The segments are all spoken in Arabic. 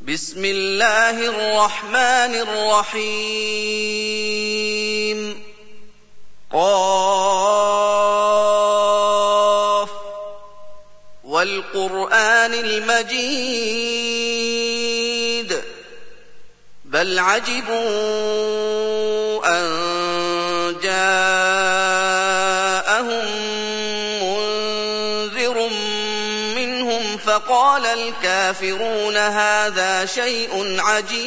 بسم الله الرحمن الرحيم قاف والقرآن المجيد بل عجبوا أن جاءهم منذر منهم فقال الكافرون هذا شيء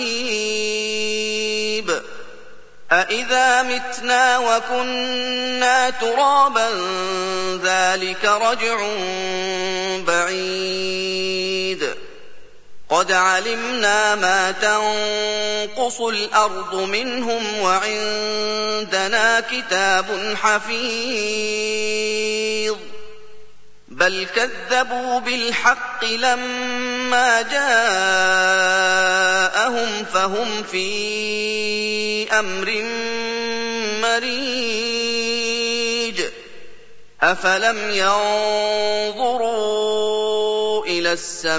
عجيب أإذا متنا وكنا ترابا ذلك رجع بعيد قد علمنا ما تنقص الأرض منهم وعندنا كتاب حفيظ بل كذبوا بالحق لما جاءهم فهم في أمر مريج أفلم ينظروا إلى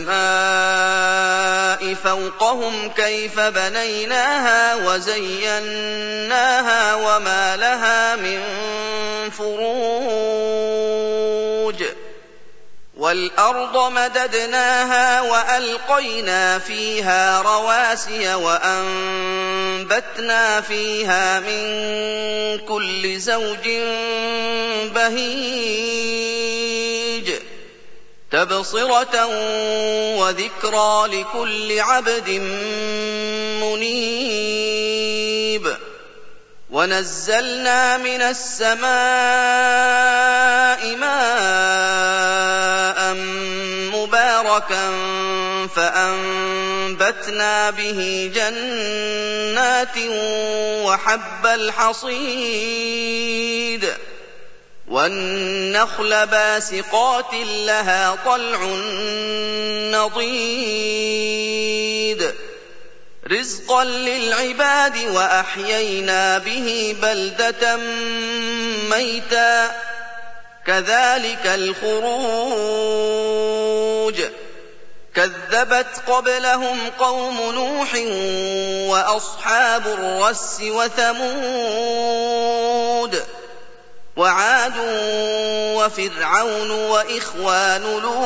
السماء فوقهم كيف بنيناها وزيناها وما لها من فروج والأرض مددناها وألقينا فيها رواسي وأنبتنا فيها من كل زوج بهيج تبصرة وذكرى لكل عبد منيب ونزلنا من السماء ماء مباركا فأنبتنا به جنات وحب الحصيد والنخل باسقات لها طلع نضيد رزقا للعباد وأحيينا به بلدة ميتا كذلك الخروج كذبت قبلهم قوم نوح وأصحاب الرس وثمود وعاد وفرعون وإخوان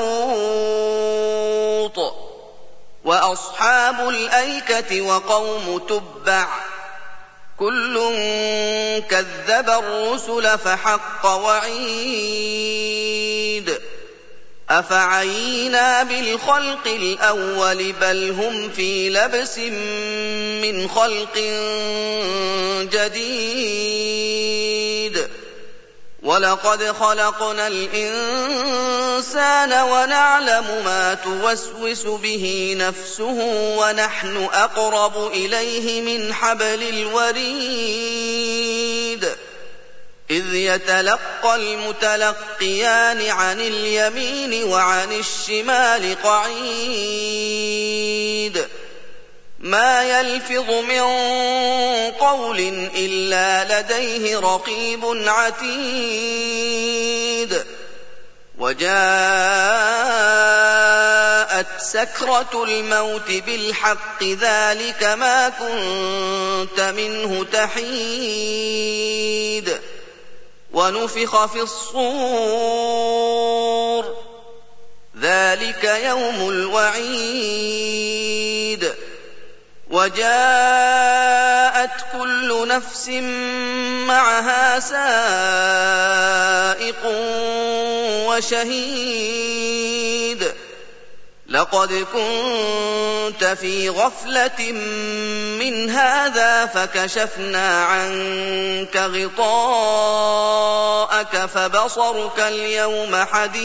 لوط وأصحاب الأيكة وقوم تبع كل كذب الرسل فحق وعيد أفعينا بالخلق الأول بل هم في لبس من خلق جديد ولقد خلقنا الإنسان ونعلم ما توسوس به نفسه ونحن أقرب إليه من حبل الوريد إذ يتلقى المتلقيان عن اليمين وعن الشمال قعيد ما يلفظ من قول إلا لديه رقيب عتيد وجاءت سكرة الموت بالحق ذلك ما كنت منه تحيد ونفخ في الصور ذلك يوم الوعيد وجاءت كل نفس معها سائق وشهيد لقد كنت في غفلة من هذا فكشفنا عنك غطاءك فبصرك اليوم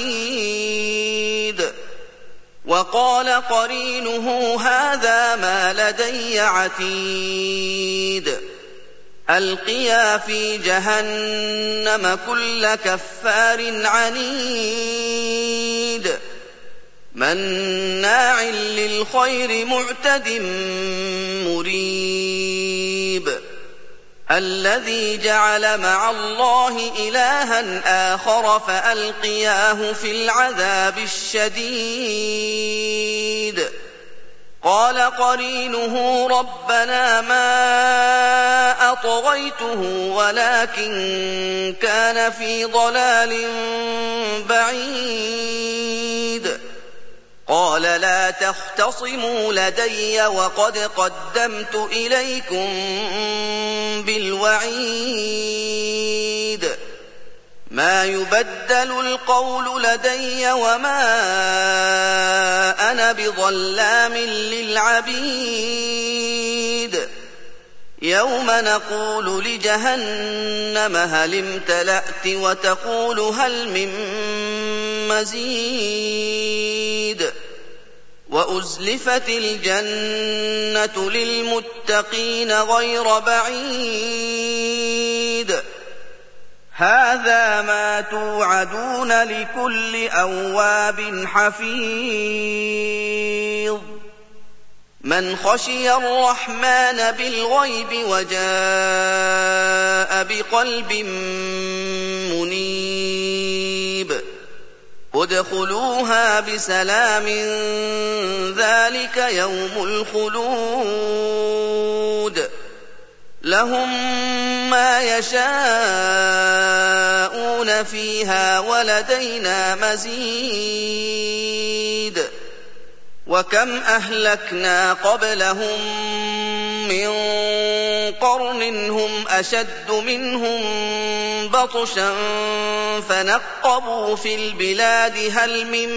حديد وقال قرينه هذا ما لدي عتيد ألقيا في جهنم كل كفار عنيد مناع للخير معتد مريب الذي جعل مع الله إلها آخر فألقياه في العذاب الشديد قال قرينه ربنا ما أطغيته ولكن كان في ضلال بعيد قال لا تختصموا لدي وقد قدمت إليكم بالوعيد ما يبدل القول لدي وما أنا بظلام للعبيد يوم نقول لجهنم هل امتلأت وتقول هل من مزيد وأزلفت الجنة للمتقين غير بعيد هذا ما توعدون لكل أواب حفيظ من خشي الرحمن بالغيب وجاء بقلب منيب ادخلوها بسلام ذلك يوم الخلود لهم ما يشاءون فيها ولدينا مزيد وكم أهلكنا قبلهم من قرن هم أشد منهم بطشا فنقبوا في البلاد هل من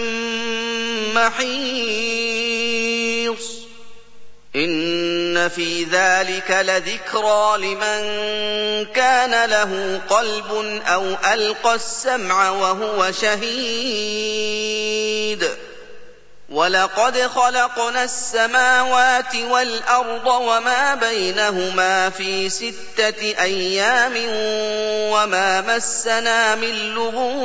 محيص إن في ذلك لذكرى لمن كان له قلب أو ألقى السمع وهو شهيد ولقد خلقنا السماوات والأرض وما بينهما في 6 أيام وما مسنا من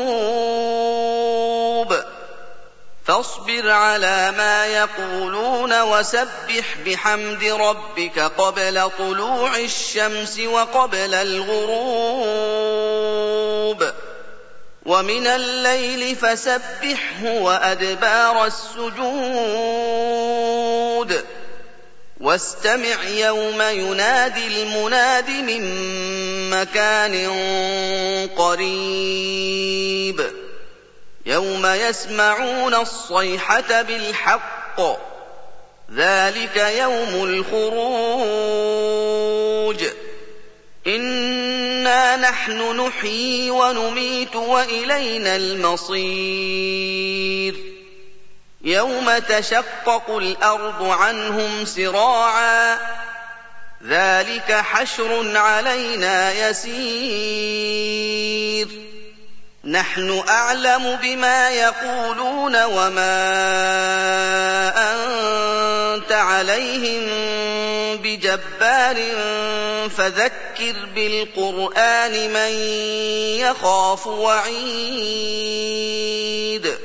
لغوب فاصبر على ما يقولون وسبح بحمد ربك قبل طلوع الشمس وقبل الغروب ومن الليل فسبحه وأدبار السجود واستمع يوم ينادي المناد من مكان قريب يوم يسمعون الصيحة بالحق ذلك يوم الخروج إنا نحن نحيي ونميت وإلينا المصير يوم تشقق الأرض عنهم سراعا ذلك حشر علينا يسير نحن أعلم بما يقولون وما أنت عليهم بجبار فذكر بالقرآن من يخاف وعيد